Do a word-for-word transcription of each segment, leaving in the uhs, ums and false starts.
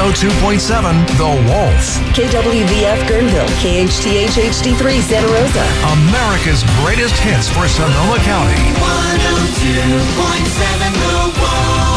oh two point seven The Wolf. K W V F Guerneville, K H T H H D three Santa Rosa. America's greatest hits for Sonoma County. one oh two point seven The Wolf.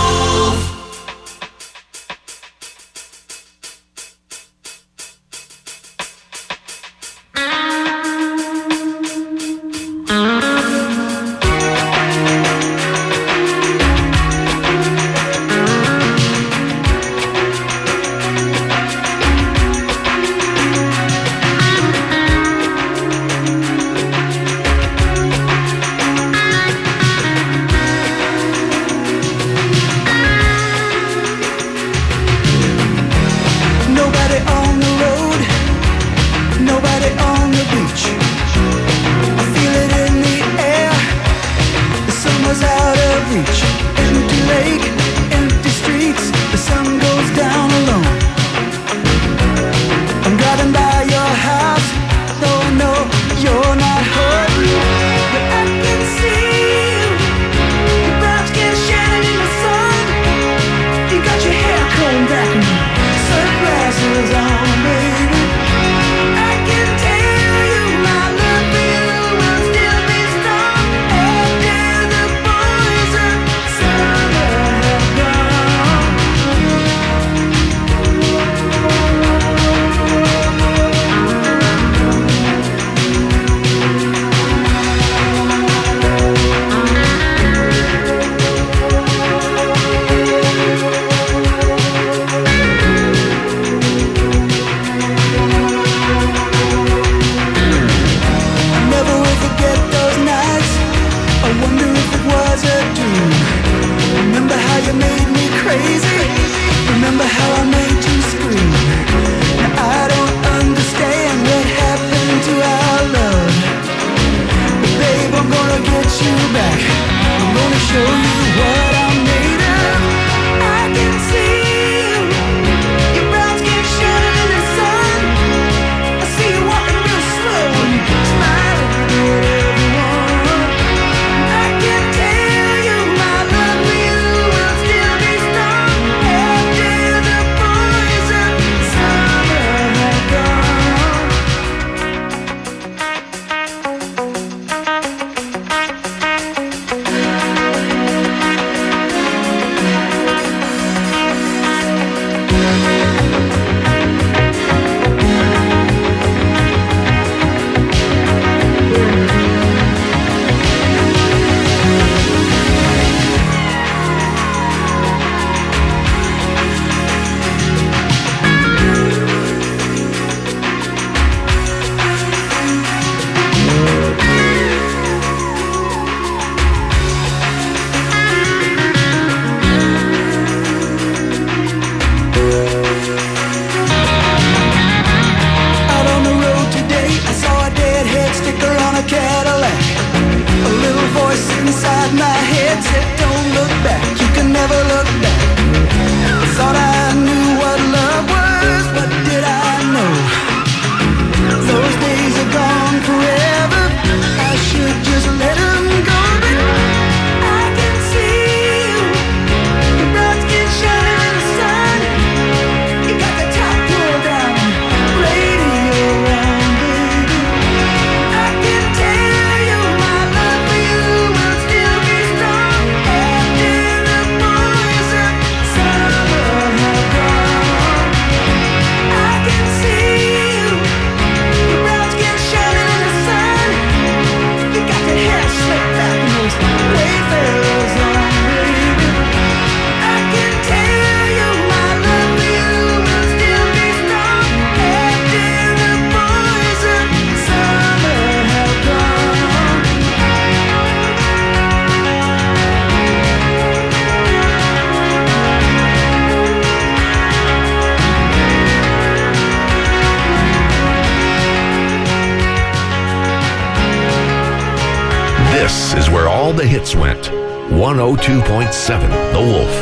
This is where all the hits went. one oh two point seven The Wolf.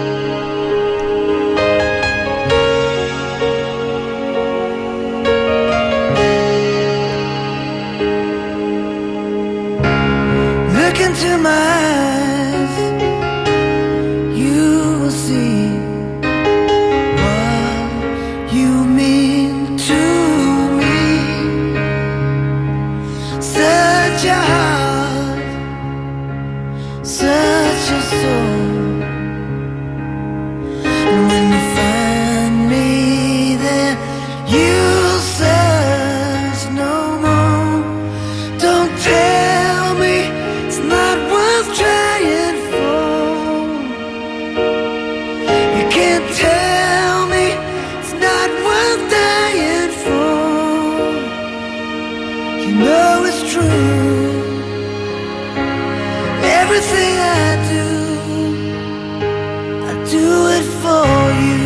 Look into my eyes, you will see what search your heart, search your soul. And when you find me there, you'll search no more. Don't tell me it's not worth trying for. You can't tell me it's not worth dying for. You know it's true. Everything I do, I do it for you.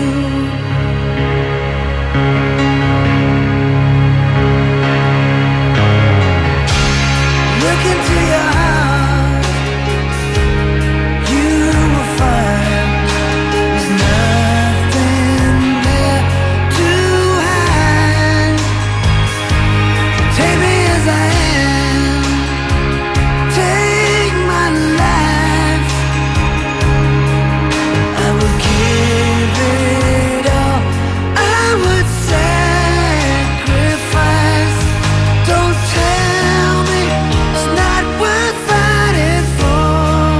Look into your heart, you will find there's nothing there to hide. Take me as I am, take my life. I would give it all, I would sacrifice. Don't tell me it's not worth fighting for.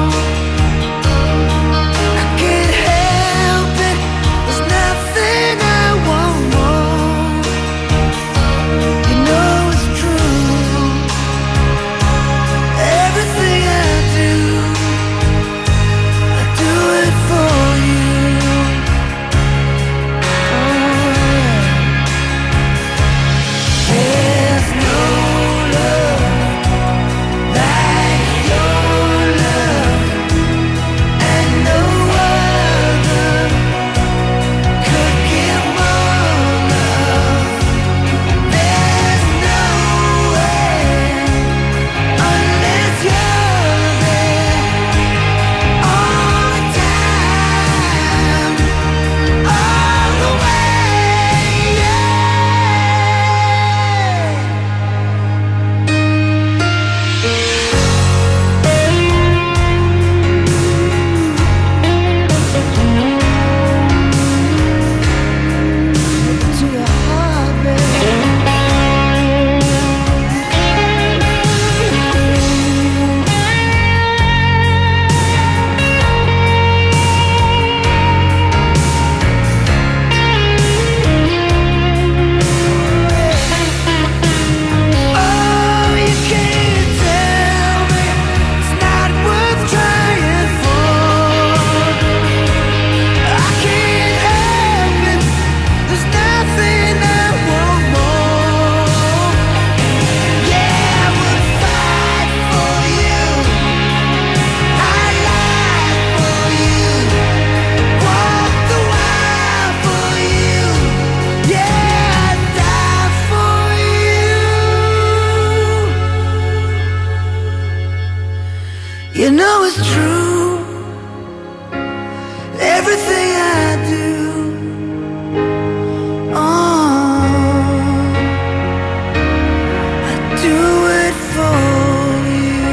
I can't help it, there's nothing I want more. You know it's true. Everything I do, I do it for you. There's no love like your love, and no other could give more love. There's no way unless you're there all the time, all the way. Yeah. To your heart, baby. Oh, you can't tell me it's not worth trying for. I can't help it, there's nothing I want more. Yeah, I would fight for you, I'd lie for you, walk the wire for you. Yeah, I'd die for you. You know it's true. Everything I do, oh, I do it for you.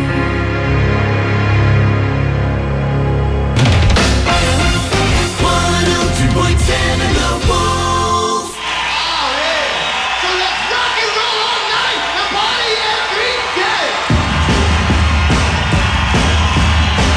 one oh two point seven The Wolf. So let's rock and roll all night and party every day.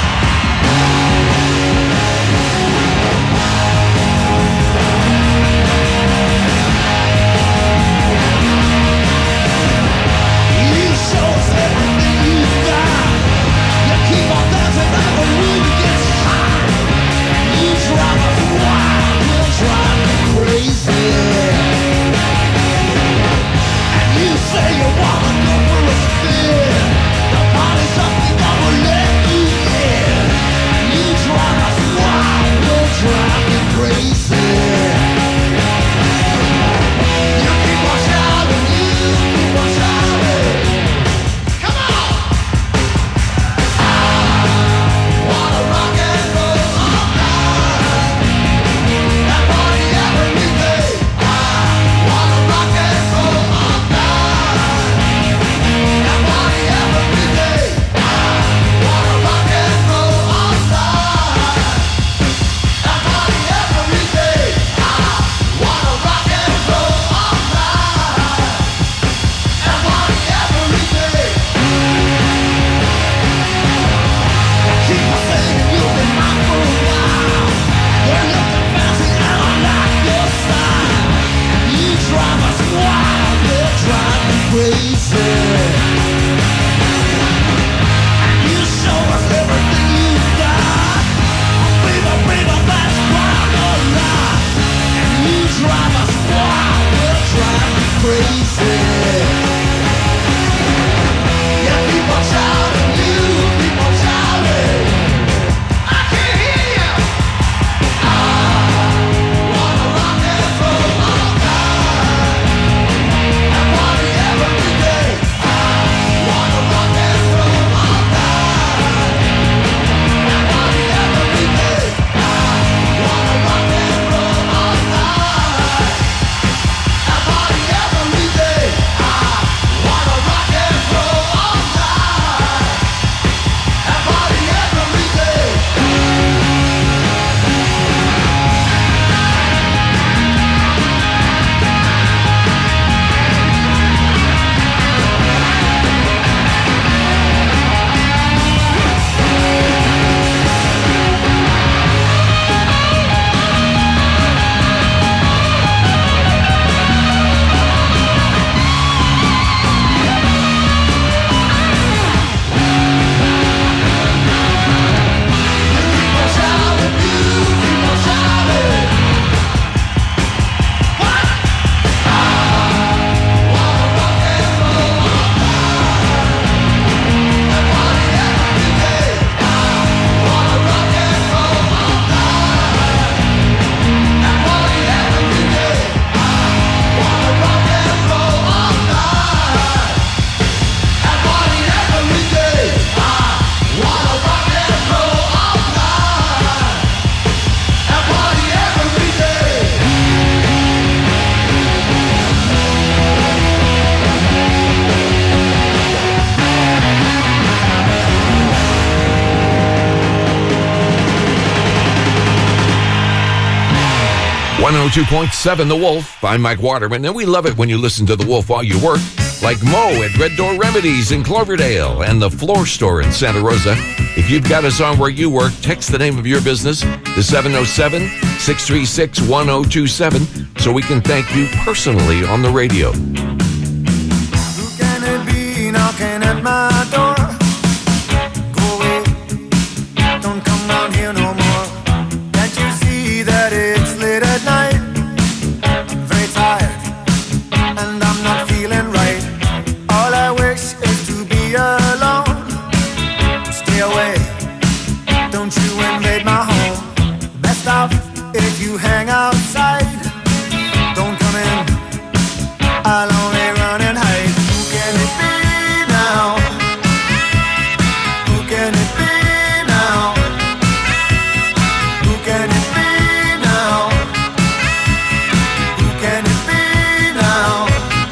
oh two point seven The Wolf. I'm Mike Waterman, and we love it when you listen to The Wolf while you work, like Mo at Red Door Remedies in Cloverdale and the Floor Store in Santa Rosa. If you've got us on where you work, text the name of your business to seven oh seven, six three six, one oh two seven so we can thank you personally on the radio. Who can it be knocking at my door? Go away, don't come round here no more. Can't you see that it's late at night? I'm very tired and I'm not feeling right. All I wish is to be alone. Stay away, don't you invade my home. Best off if you hang outside. Don't come in, I'll only run and hide. Who can it be now? Who can it be now? Who can it be now? Who can it be now?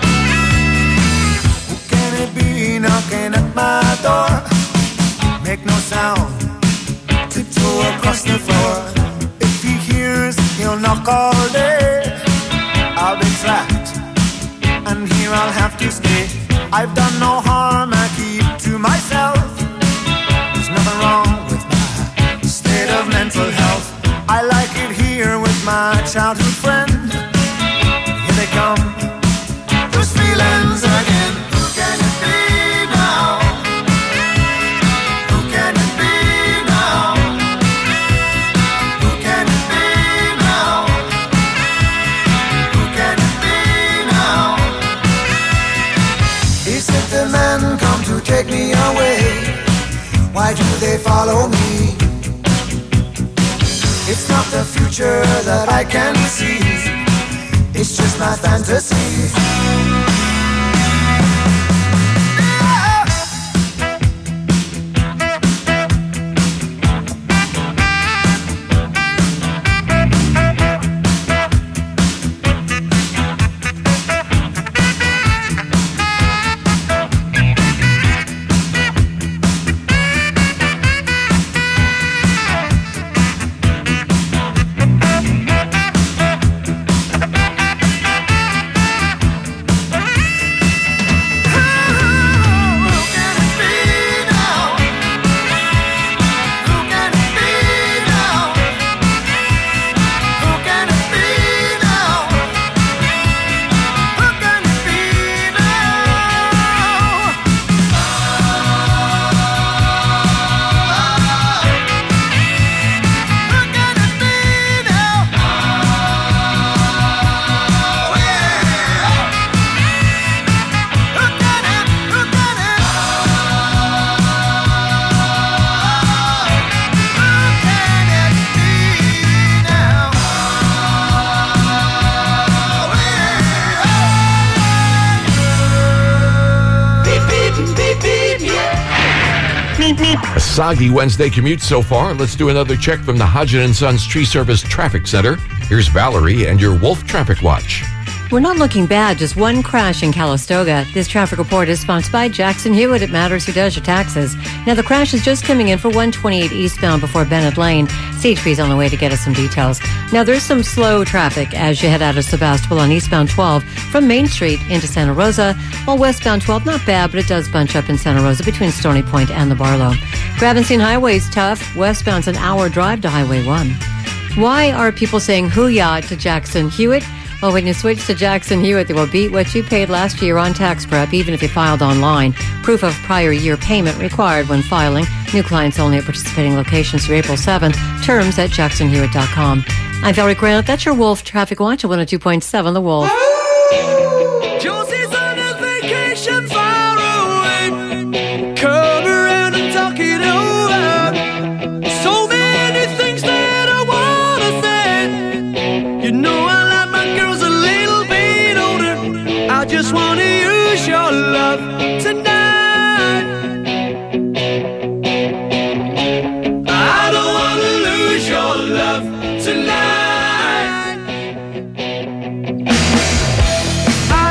Who can it be knocking at my door? Make no sound, tiptoe across the floor. If he hears, he'll knock all day. I'll be trapped, and here I'll have to stay. I've done no harm, I keep to myself. There's nothing wrong with my state of mental health. I like it here with my childhood friend. Here they come, those feelings again. Who can it be now? Who can it be now? Who can it be now? Who can it be now? Is it the men come to take me away? Why do they follow me? It's not the future that I can see. It's just my fantasy. A soggy Wednesday commute so far. Let's do another check from the Hodgin and Sons Tree Service Traffic Center. Here's Valerie and your Wolf Traffic Watch. We're not looking bad, just one crash in Calistoga. This traffic report is sponsored by Jackson Hewitt. It matters who does your taxes. Now, the crash is just coming in for one twenty-eight eastbound before Bennett Lane. C H P's on the way to get us some details. Now, there's some slow traffic as you head out of Sebastopol on eastbound twelve from Main Street into Santa Rosa, while westbound twelve, not bad, but it does bunch up in Santa Rosa between Stony Point and the Barlow. Gravenstein Highway's tough. Westbound's an hour drive to Highway one. Why are people saying hoo-yah to Jackson Hewitt? Well, when you switch to Jackson Hewitt, they will beat what you paid last year on tax prep, even if you filed online. Proof of prior year payment required when filing. New clients only at participating locations through April seventh. Terms at jackson hewitt dot com. I'm Valerie Grant. That's your Wolf Traffic Watch at one oh two point seven The Wolf. Josie's on a vacation far away. Come around and talk it over. So many things that I wanna say. You know I like my girls a little bit older. I just wanna use your love tonight. I don't wanna lose your love tonight.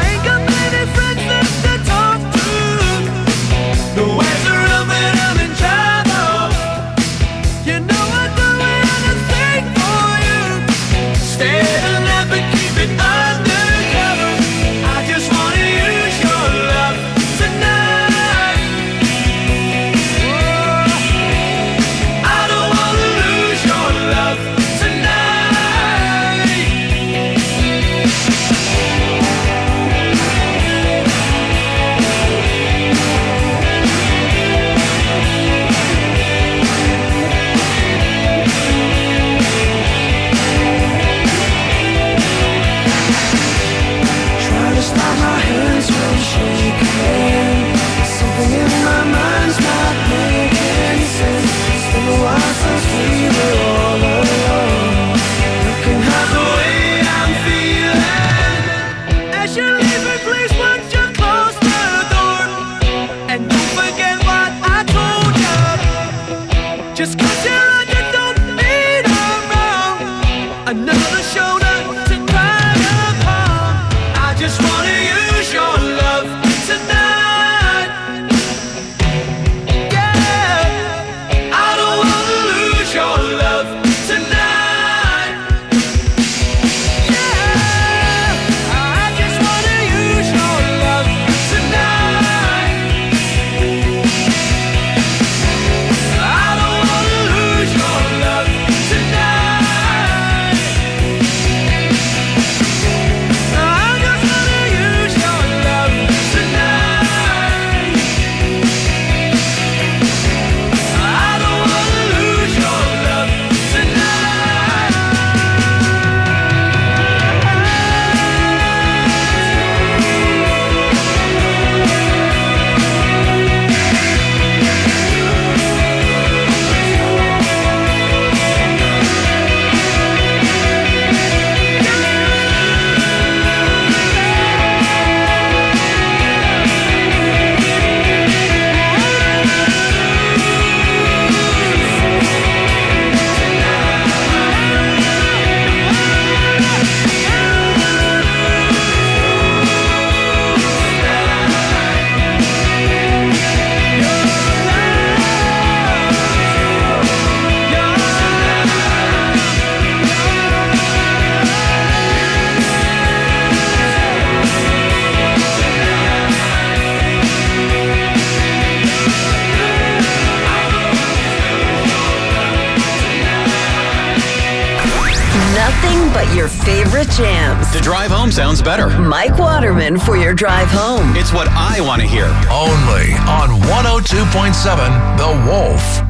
but your favorite jams. The drive home sounds better. Mike Waterman for your drive home. It's what I want to hear. Only on one oh two point seven The Wolf.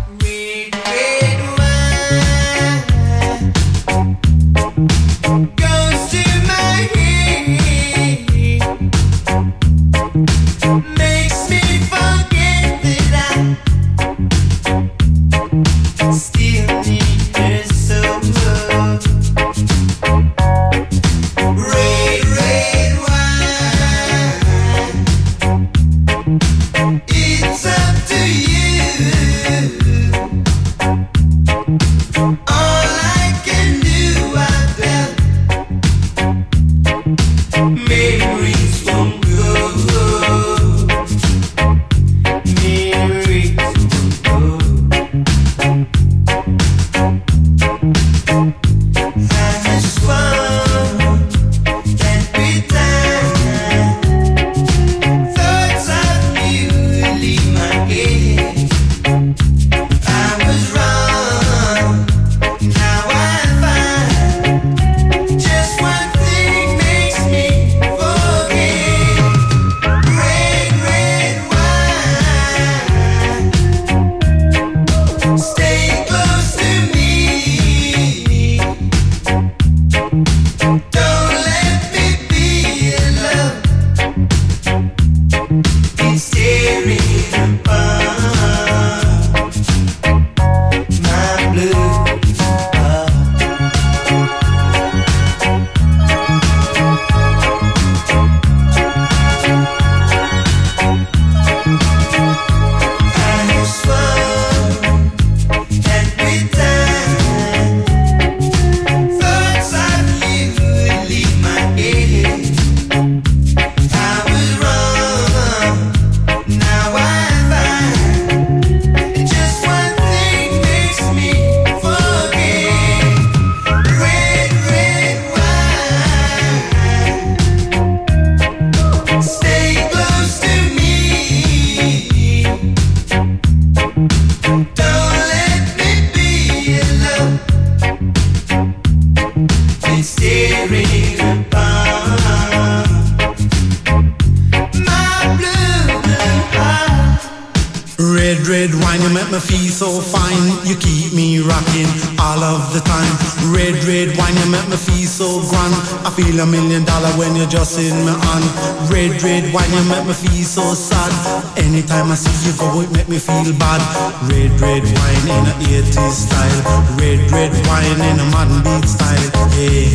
Goes to my head, makes me forget that I still need her so. Red, red wine, it's up to you. All I can do, I bet. Memories won't go. Memories won't go. I just want that bedtime. Thoughts of you leave my head. I was wrong. Now I find just one thing makes me forget. Red, red wine, stay close to me. Don't let me be alone. It's tearing apart my blue heart. I just want that bedtime. Thoughts of you leave my head. I was wrong. Now I find just one thing makes me forget. Red, red wine, stay close to me. Don't let me be alone. It's tearing apart my blue heart. Red, red wine, you make me feel so fine. You keep me rocking all of the time. Red, red wine, you make me feel so grand. I feel a million dollar when you're just in my hand. Red, red wine, you make me feel so sad. Anytime I see you go, it make me feel bad. Red, red wine in a eighties style. Red, red wine in a modern beat style. Yeah.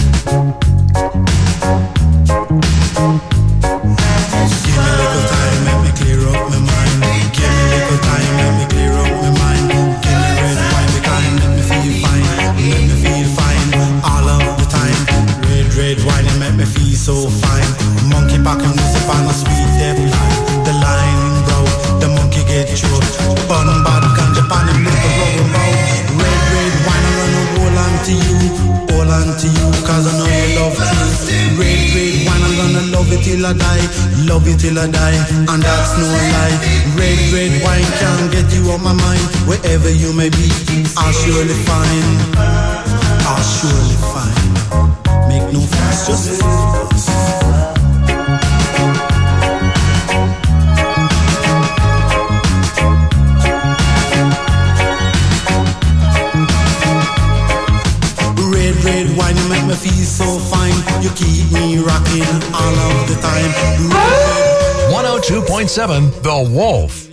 Give me a little time, make me clear up my mind. Give me a little time, make me clear up my mind. Give me red wine, the kind, make me feel fine. Make me feel fine all of the time. Red, red wine, it make me feel so fine. Monkey back and music on a sweet death line. The line broke, the monkey get choked. Bun bad ganja pan him little rubber bow. Red, red wine, I'm gonna hold on to you. Hold on to you, cause I know you love me. Red, red wine, I'm gonna love it till I die. Love it till I die, and that's no lie. Red, red wine can't get you on my mind. Wherever you may be, I'll surely find. I'll surely find. Make no fuss, just focus. Red, red wine, you make me feel so fine. You keep me rocking all of the time. Red, one oh two point seven The Wolf.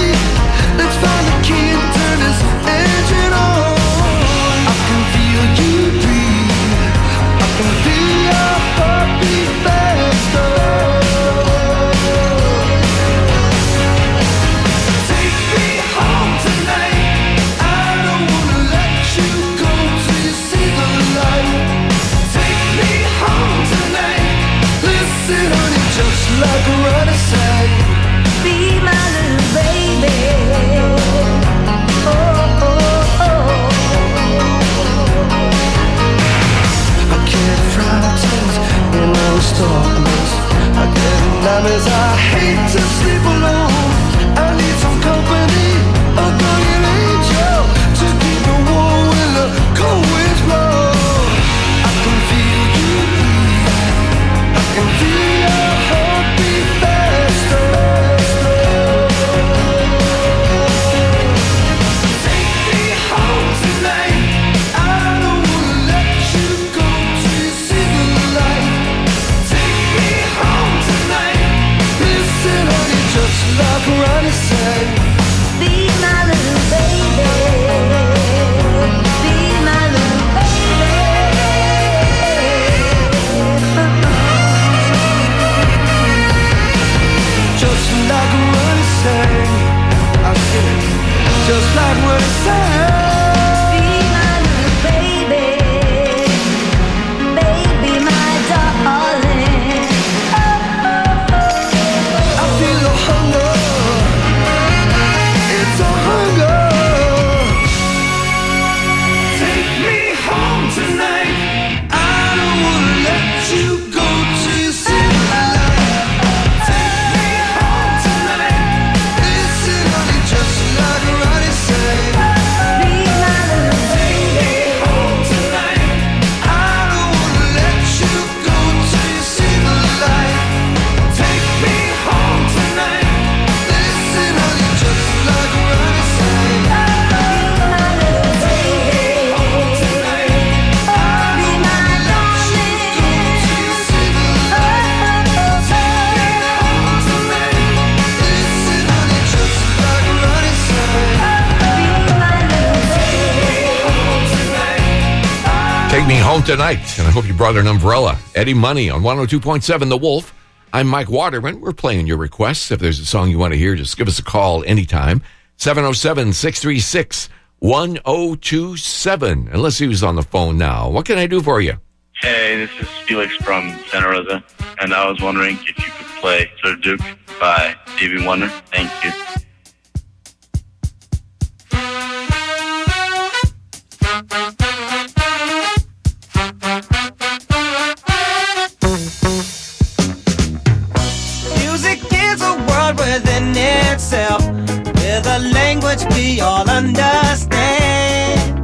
Feel you say, Be my little baby. Be my little baby. just like what it say. I said, just like what it say. Be my little baby. Baby, my darling. I feel a hunger. It's a hunger. Take me home tonight. I don't wanna let you go till you see the light. Take me home tonight. Listen, honey, just like Ronnie said. Be my little baby. Home tonight. I don't wanna let you go till you see the light. Take me home tonight. Listen, honey, just like Ronnie said. Be my little baby. Home tonight. Be my darling. Till you see the light. Home tonight. Listen, honey, just like Ronnie said. Be my little baby. Home tonight. Take Me Home Tonight. And I hope you brought an umbrella. Eddie Money on one oh two point seven The Wolf. I'm Mike Waterman. We're playing your requests. If there's a song you want to hear, just give us a call anytime. seven oh seven, six three six, one oh two seven. And let's see who's on the phone now. What can I do for you? Hey, this is Felix from Santa Rosa, and I was wondering if you could play Sir Duke by Stevie Wonder. Thank you. Music is a world within itself, with a language we all understand,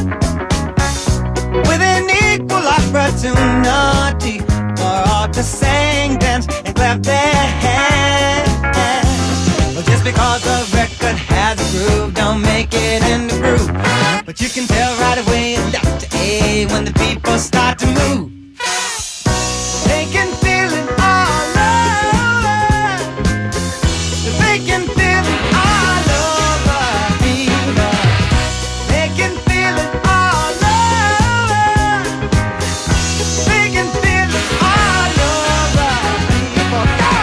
with an equal opportunity for all to sing, dance, and clap their hands. Well, just because the record has a groove, don't make it in the groove. But you can tell right away, left to A, when the people start to move. They can feel it all over. They can feel it all over people. They can feel it all over. They can feel it all over people. Go!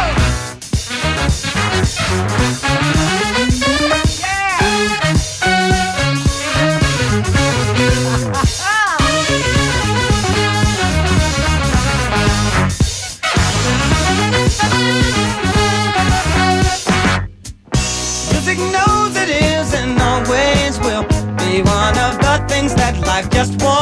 Music knows it is and always will be one of the things that life just won't